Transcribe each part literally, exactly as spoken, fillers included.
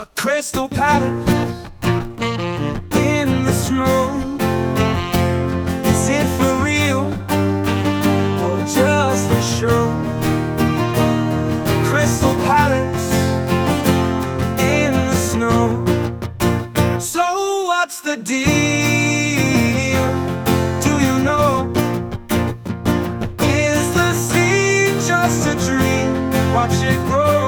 A crystal palace in the snow. Is it for real or just for show? A crystal palace in the snow. So what's the deal? Do you know? Is the sea just a dream? Watch it grow.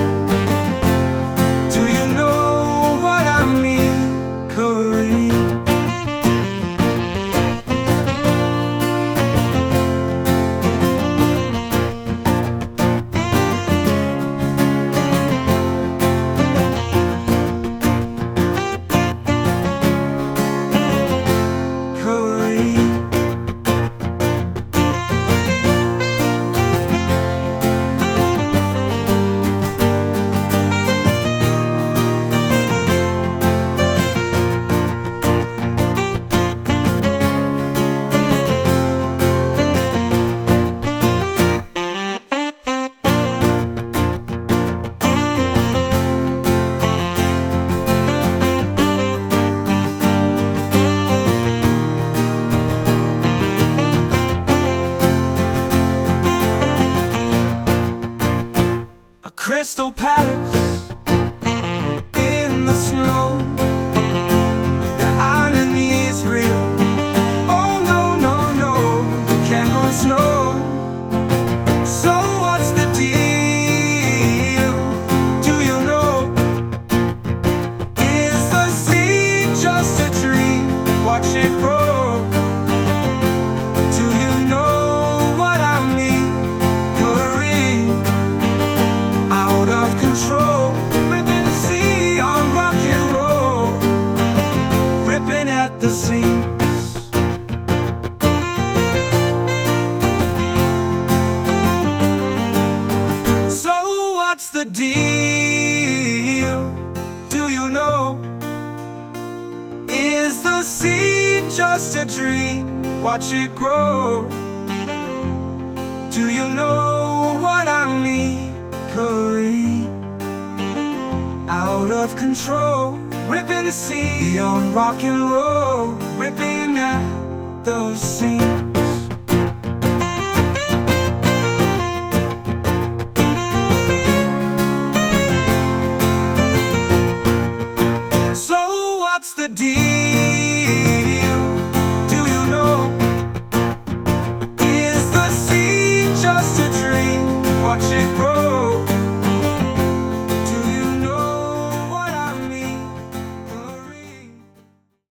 Crystal palace in the snow. The irony is real. Oh no, no, no, you can't go in snow. So what's the deal? Do you know? Is the sea just a dream? Watch it grow. Do you know what I mean? You're in out of control, ripping the sea on rock and roll, ripping at the seams. So what's the deal? Do you know? Is the sea just a dream? Watch it grow. Do you know what I mean? Out of control, ripping the sea on rock and roll, ripping at those seams.